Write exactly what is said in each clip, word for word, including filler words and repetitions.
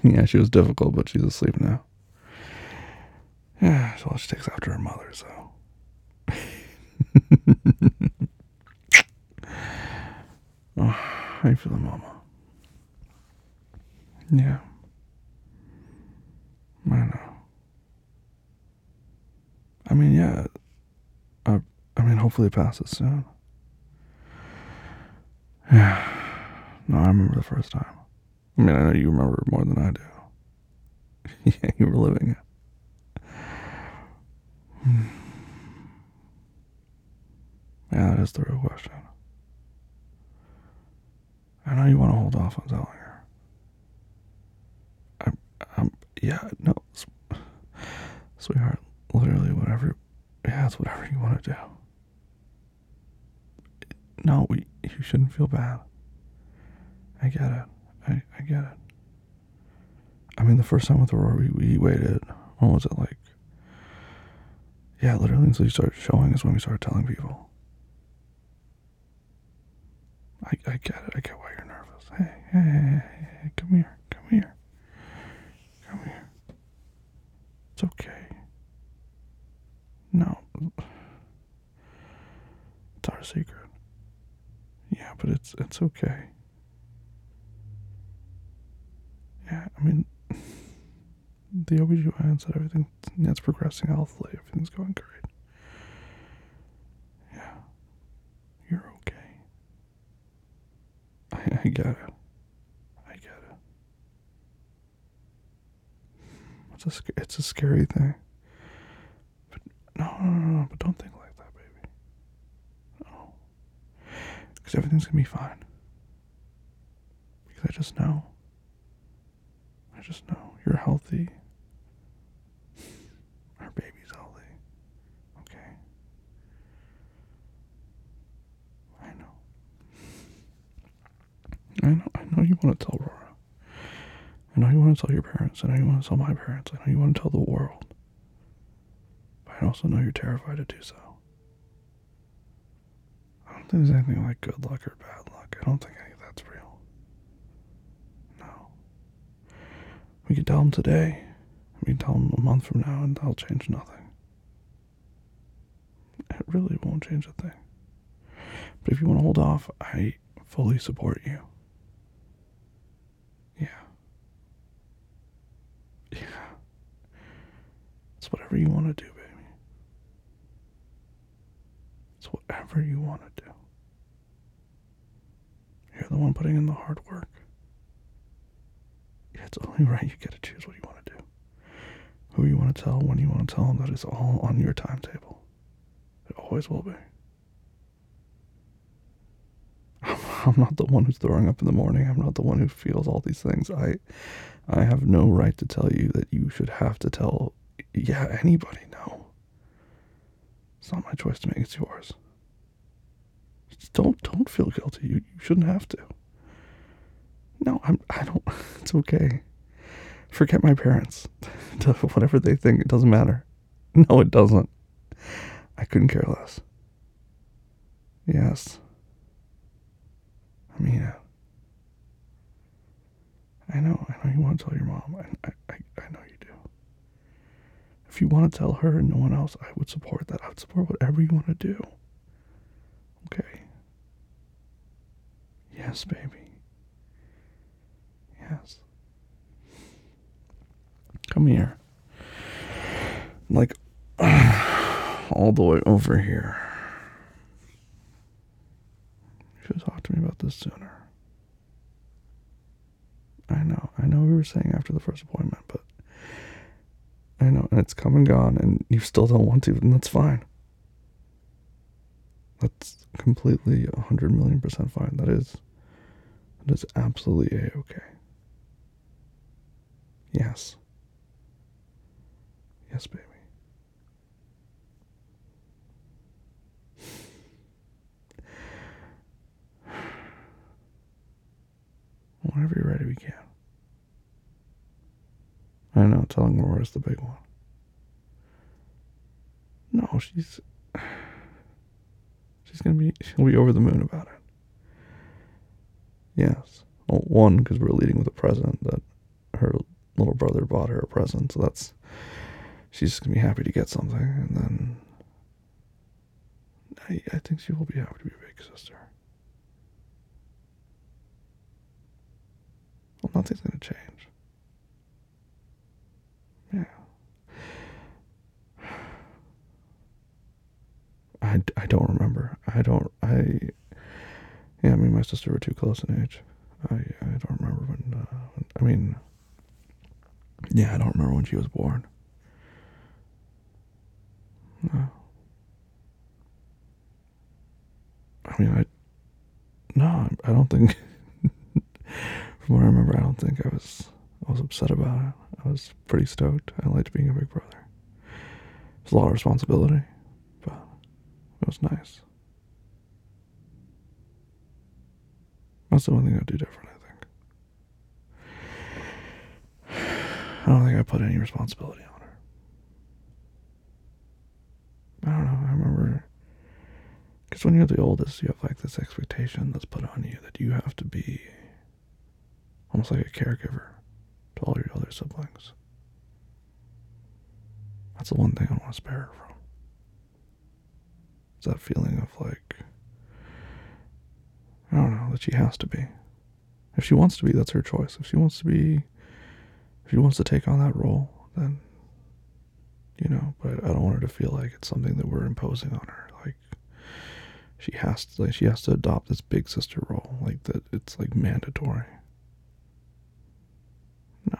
Yeah, she was difficult, but she's asleep now. Yeah, so she takes after her mother, so. Oh, how you feeling, Mama? Yeah. I know. I mean, yeah. I, I mean, hopefully it passes soon. Yeah. No, I remember the first time. I mean, I know you remember more than I do. Yeah, you were living it. Yeah, that is the real question. I know you want to hold off on telling her. I'm, I'm, yeah, no, sweetheart, literally whatever, yeah, it's whatever you want to do. No, we, you shouldn't feel bad. I get it. I, I get it. I mean, the first time with Aurora, we, we waited, what was it, like, yeah, literally until you started showing is when we started telling people. I, I get it. I get why you're nervous. Hey, hey, hey, hey, hey, come here. Come here. Come here. It's okay. No. It's our secret. Yeah, but it's it's okay. Yeah, I mean, the O B G Y N said everything, it's progressing healthily. Everything's going great. Yeah. You're okay. I, I get it. I get it. It's a, it's a scary thing. But no, no, no, no, but don't think like that, baby. No. Because everything's going to be fine. Because I just know. I just know. You're healthy. Our baby's healthy. Okay? I know. I know. I know you want to tell Aurora. I know you want to tell your parents. I know you want to tell my parents. I know you want to tell the world. But I also know you're terrified to do so. I don't think there's anything like good luck or bad luck. I don't think any of that's real. No. We could tell them today. We can tell them a month from now and they'll change nothing. It really won't change a thing. But if you want to hold off, I fully support you. Yeah. Yeah. It's whatever you want to do, baby. It's whatever you want to do. You're the one putting in the hard work. Yeah, it's only right you get to choose what you want to do. Who you want to tell, when you want to tell them, that is all on your timetable. It always will be. I'm not the one who's throwing up in the morning. I'm not the one who feels all these things. I I have no right to tell you that you should have to tell, yeah, anybody. No. It's not my choice to make, it's yours. Just don't don't feel guilty. You, you shouldn't have to. No, I'm I don't it's okay. Forget my parents. Whatever they think, it doesn't matter. No, it doesn't. I couldn't care less. Yes. I mean it. I know, I know you want to tell your mom. I, I, I know you do. If you want to tell her and no one else, I would support that. I would support whatever you want to do. Okay. Yes, baby. Yes. Come here. Like, all the way over here. You should have talked to me about this sooner. I know. I know we were saying after the first appointment, but I know, and it's come and gone, and you still don't want to, and that's fine. That's completely a hundred million percent fine. That is, that is absolutely a-okay. Yes. Yes, baby. Whenever you're ready, we can. I know, telling Laura's the big one. No, she's... She's gonna be... She'll be over the moon about it. Yes. Well, one, because we're leading with a present that her bought her a present, so that's, she's just gonna be happy to get something, and then I, I think she will be happy to be a big sister. Well, nothing's gonna change. Yeah. I, I don't remember. I don't, I, yeah, me and my sister were too close in age. I, I don't remember when, uh, when, I mean, yeah, I don't remember when she was born. No. I mean, I, no, I don't think, from what I remember, I don't think I was, I was upset about it. I was pretty stoked. I liked being a big brother. It was a lot of responsibility, but it was nice. That's the one thing I'd do different, I think. I don't think I put any responsibility on her. I don't know, I remember, because when you're the oldest, you have like this expectation that's put on you that you have to be almost like a caregiver to all your other siblings. That's the one thing I want to spare her from. It's that feeling of like, I don't know, that she has to be. If she wants to be, that's her choice. If she wants to be, if she wants to take on that role, then, you know, but I don't want her to feel like it's something that we're imposing on her. Like, she has to, like, she has to adopt this big sister role. Like, that it's like mandatory. No.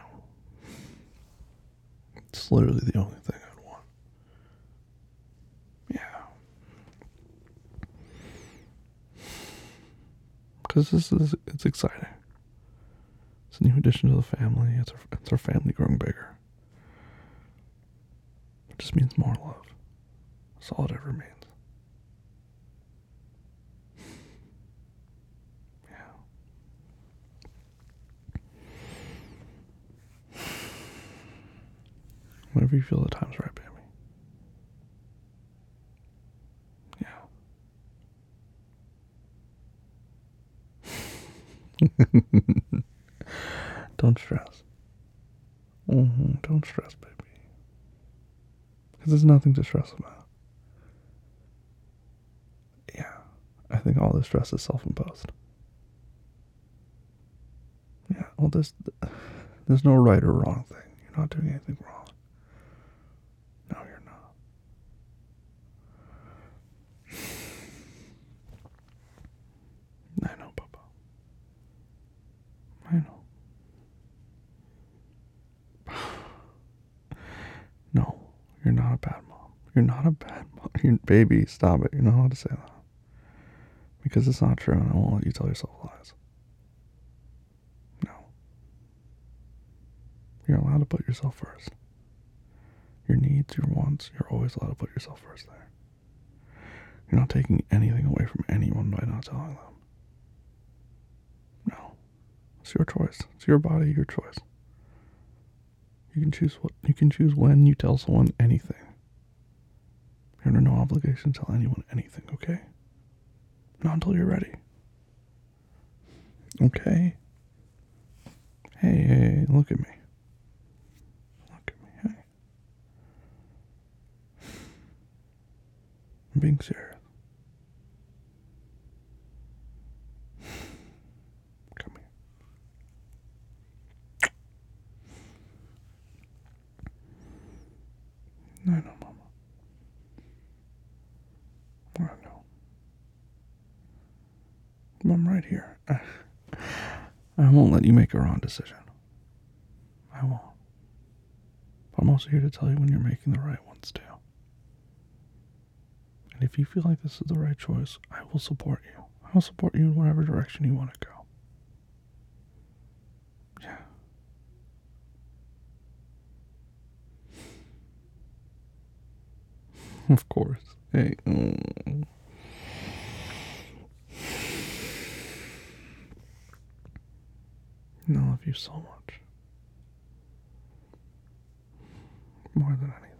It's literally the only thing I'd want. Yeah. Because this is, it's exciting. It's a new addition to the family. It's our, it's our family growing bigger. It just means more love. That's all it ever means. Yeah. Whenever you feel the time's right, baby. Yeah. Don't stress. Mm-hmm. Don't stress, baby. Because there's nothing to stress about. Yeah. I think all the stress is self-imposed. Yeah. Well, there's, there's no right or wrong thing. You're not doing anything wrong. No, you're not. I know, Papa. I know. No, you're not a bad mom. You're not a bad mom. You're, baby, stop it. You're not allowed to say that. Because it's not true, and I won't let you tell yourself lies. No. You're allowed to put yourself first. Your needs, your wants, you're always allowed to put yourself first there. You're not taking anything away from anyone by not telling them. No. It's your choice. It's your body, your choice. You can choose what you can choose when you tell someone anything. You're under no obligation to tell anyone anything, okay? Not until you're ready. Okay? Hey, hey, hey, look at me. Look at me, hey. I'm being serious. Come here. I know, Mama. I know. I'm right here. I, I won't let you make a wrong decision. I won't. But I'm also here to tell you when you're making the right ones too. And if you feel like this is the right choice, I will support you. I will support you in whatever direction you want to go. Yeah. Of course. Hey. Mm. I love you so much. More than anything.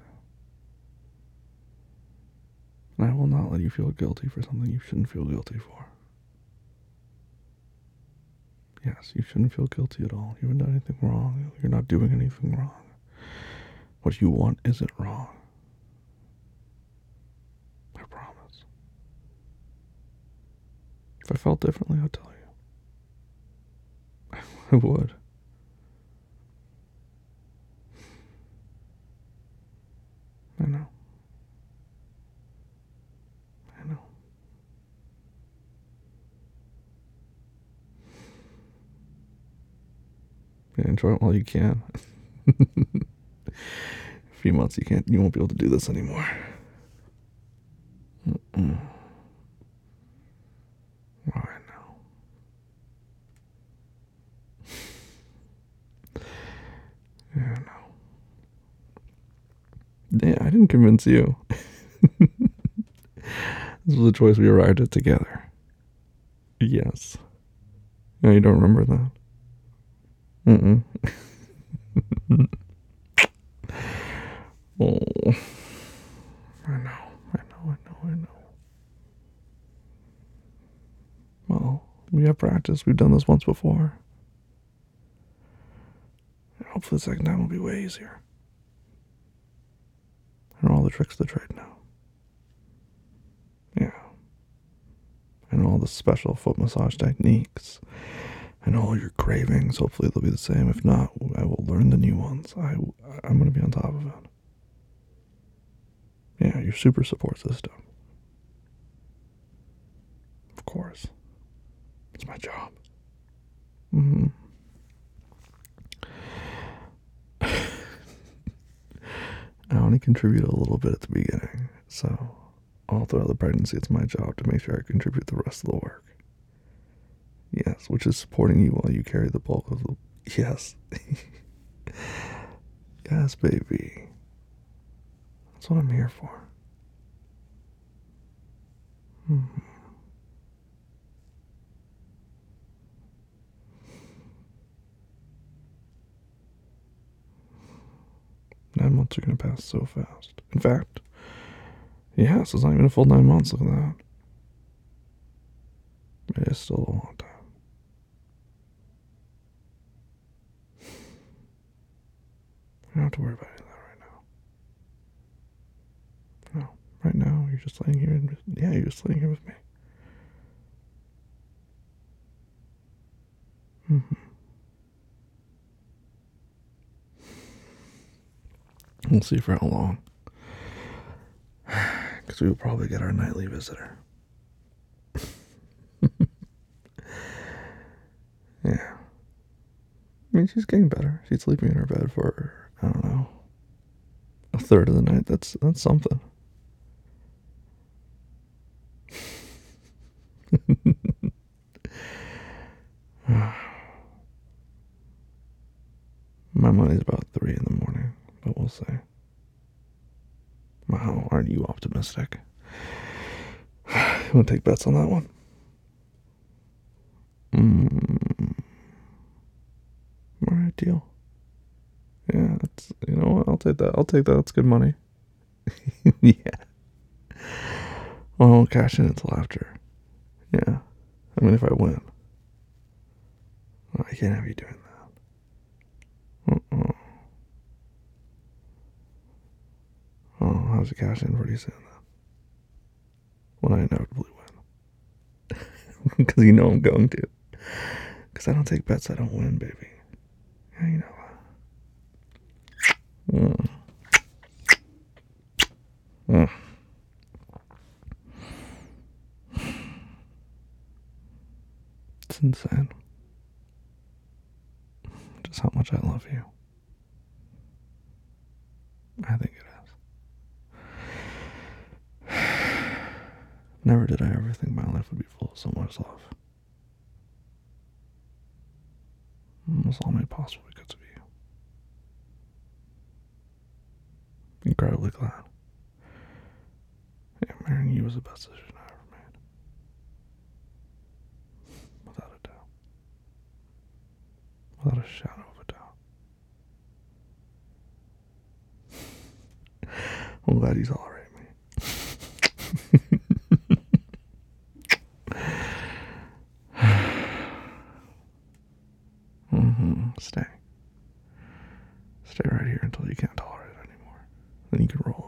And I will not let you feel guilty for something you shouldn't feel guilty for. Yes, you shouldn't feel guilty at all. You haven't done anything wrong. You're not doing anything wrong. What you want isn't wrong. I promise. If I felt differently, I'd tell you. I would. I know. I know. Yeah, enjoy it while you can. A few months you can't, you won't be able to do this anymore. Mm-mm. Oh, I know. Yeah, I know. Yeah, I didn't convince you. This was a choice we arrived at together. Yes. No, you don't remember that? Mm-mm. Oh. I know, I know, I know, I know. Well, we have practice. We've done this once before. Hopefully the second time will be way easier. I know all the tricks of the trade now. Yeah. I know all the special foot massage techniques. I know all your cravings. Hopefully they'll be the same. If not, I will learn the new ones. I, I'm going to be on top of it. Yeah, your super support system. Of course. It's my job. Mm-hmm. I only contribute a little bit at the beginning, so all throughout the pregnancy, it's my job to make sure I contribute the rest of the work. Yes, which is supporting you while you carry the bulk of the... Yes. Yes, baby. That's what I'm here for. Mm-hmm. Nine months are going to pass so fast. In fact, yes, it's not even a full nine months. Look at that. It is still a long time. You don't have to worry about any of that right now. No, right now you're just laying here. And, yeah, you're just laying here with me. Mm-hmm. We'll see for how long. Because we will probably get our nightly visitor. Yeah. I mean, she's getting better. She's sleeping in her bed for, I don't know, a third of the night. That's that's something. My money's about three in the morning, but we'll see. Wow, aren't you optimistic? You want to take bets on that one? Mm. All right, deal. Yeah, it's, you know what? I'll take that. I'll take that. That's good money. Yeah. Well, I won't cash in until after. Yeah. I mean, if I win. Oh, I can't have you doing that. Uh-uh. Oh, I'll have to cash in pretty soon then. When I inevitably win. Because you know I'm going to. Because I don't take bets I don't win, baby. Yeah, you know that. Mm. Mm. It's insane. Just how much I love you. I think it is. Never did I ever think my life would be full of so much love. It was all made possible because of you. Incredibly glad. Yeah, marrying you was the best decision I ever made. Without a doubt. Without a shadow of a doubt. I'm glad you tolerate me. Mm-hmm. Stay. Stay right here until you can't tolerate it anymore. Then you can roll.